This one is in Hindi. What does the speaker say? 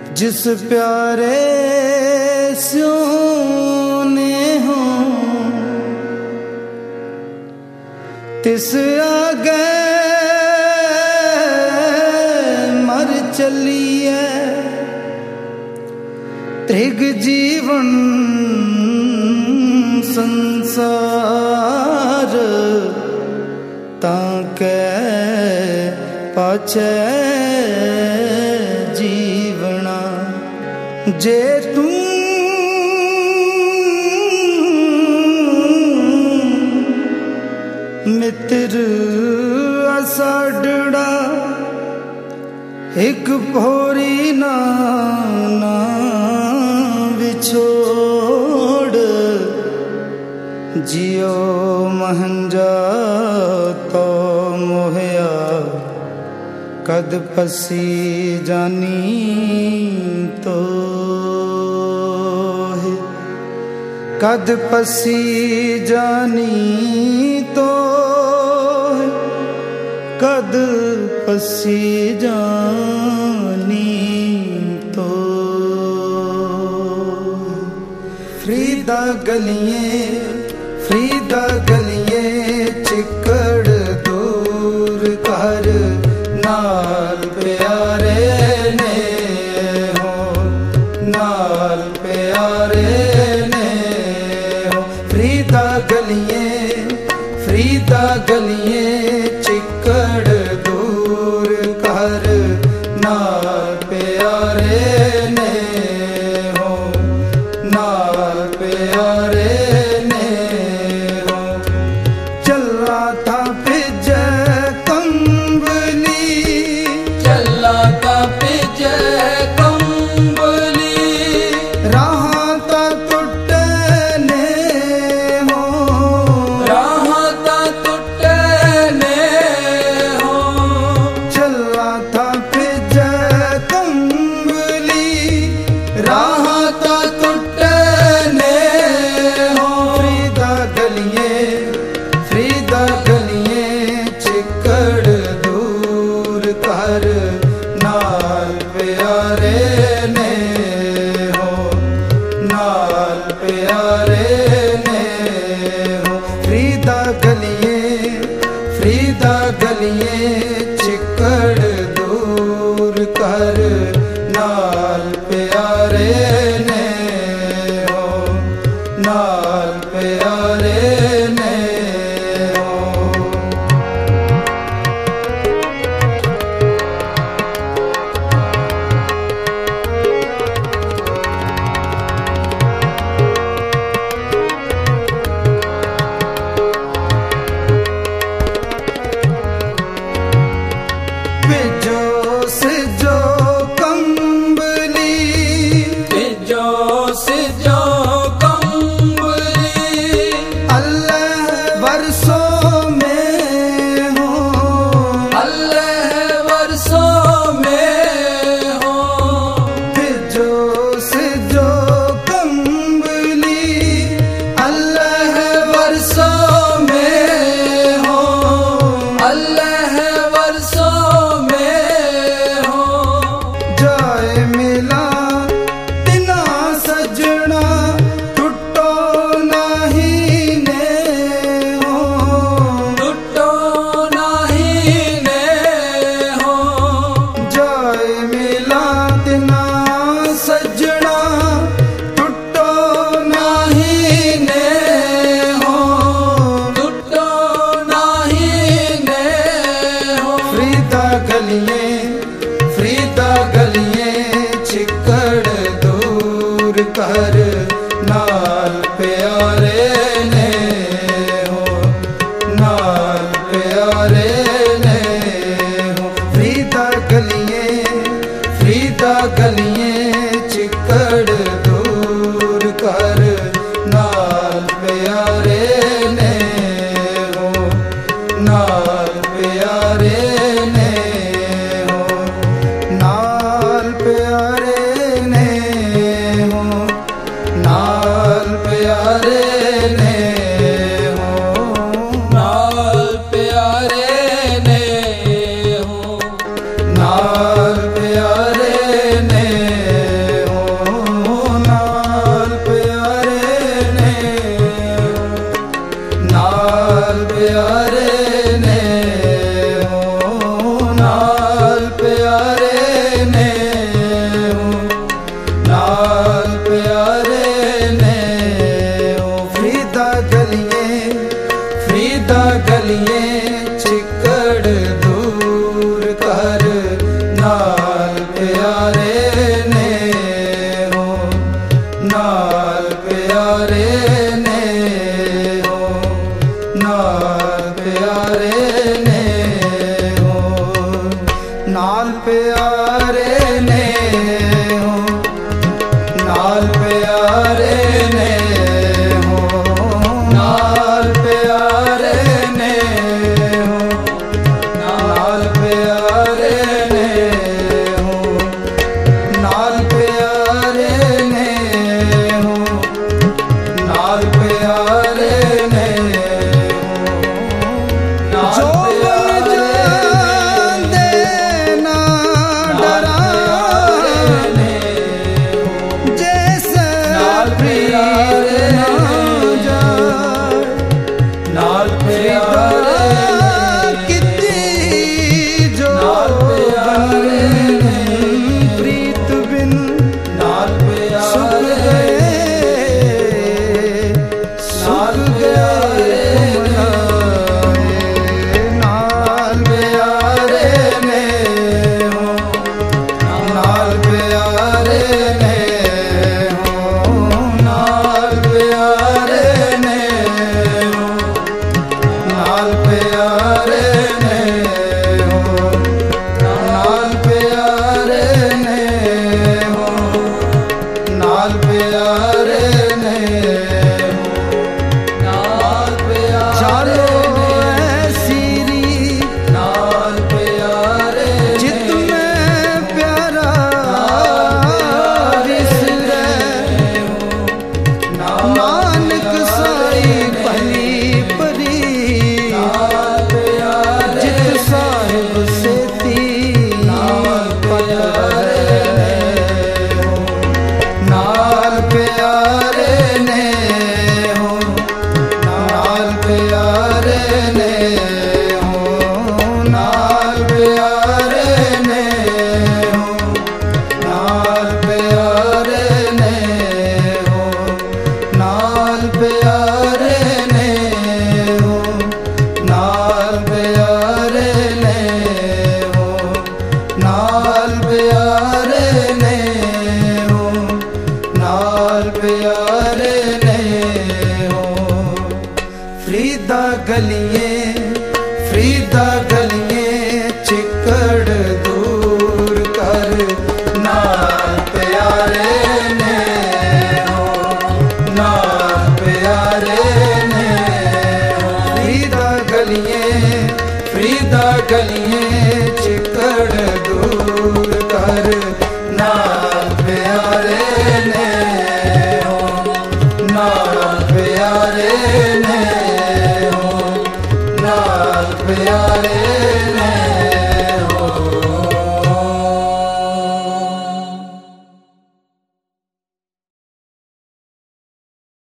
जिस प्यारे सोने हो तिस आगे मर चलिए त्रिग जीवन संसार ताके पाछे जीवना जे तू मित्र असाडड़ा एक भोरी ना विछोड़ जियो महंजा तो मोहया कद पसी जानी तो है कद पसी जानी तो है कद पसी जानी तो फरीदा गलिए चिकड़ दूर कर नाल प्यारे ने हो नाल प्यारे ने हो फरीदा गलिए चिकड़ दूर कर नाल प्यारे ने हो नाल प्यारे ने हो चला था पिज चला था पिज कंबली राहता टुटने हो राहता टुटने हो चला था पिज कंबली राहता टुटने हो फरीदा गलिए चिकड़ दूर कर नाल प्यारे ने हो नाल प्यारे ने हो फरीदा गलिए चिकड़ दूर कर नाल प्यारे ने हो नाल प्यारे ने हो बिजो सिजो कंबली बिजो सिजो कंबली अल्लाह वर्षों में हो अल्लाह वर्षों में हो बिजो सिजो कंबली अल्लाह वर्षों में हो अल्लाह वर्षों में हो जाए मिला तिना सजना टुटो नहीं ने हो टुटो नहीं ने हो जाए मिला तिना सजना टुटो नहीं ने हो टुटो नहीं ने हो फरीदा गलिए चिकड़ दूर कर नाल प्यारे ने हो नाल प्यारे ने हो फरीदा गलिए चिकड़ दूर कर नाल प्यारे ने हो नाल प्यारे ने हो नाल नाल प्यारे ने हो, नाल प्यारे ने हो, नाल प्यारे ने हो, नाल प्यारे ने हो, नाल प्यारे ने हो, नाल प्यारे ने हो, नाल प्यारे ने हो, नाल प्यारे ने हो, नाल प्यारे ने हो, जो बन जाते ना डराने जैसे नाल प्यारे ना जाए, नाल प्यारे कितनी जो प्यारे प्रीत बिन नाल प्यारे सुख गए नाल प्यारे ने हो, नाल प्यारे ने हो, नाल प्यारे ने हो, नाल प्यारे ने हो, नाल प्यारे ने हो, नाल प्यारे ने हो, नाल प्यारे चलो ऐसी री नाल प्यारे चित में प्यारा विसरे हो, नानक साई भली परी नाल प्यारे जित साहिब सेती नाल प्यारे ने हो, नाल प्यारे ने हो, नाल प्यारे ने हो, नाल प्यारे ने हो, नाल प्यारे ने हो, नाल प्यारे ने हो, नाल प्यारे ने हो, नाल प्यारे ने हो, नाल प्यारे ने हो। फरीदा गलियां चिकड़ दूर कर नाल प्यारे ने हो, नाल प्यारे ने हो। फरीदा गलियां चिकड़ दूर कर नाल प्यारे ने हो, नाल प्यारे ने हो, नाल प्यारे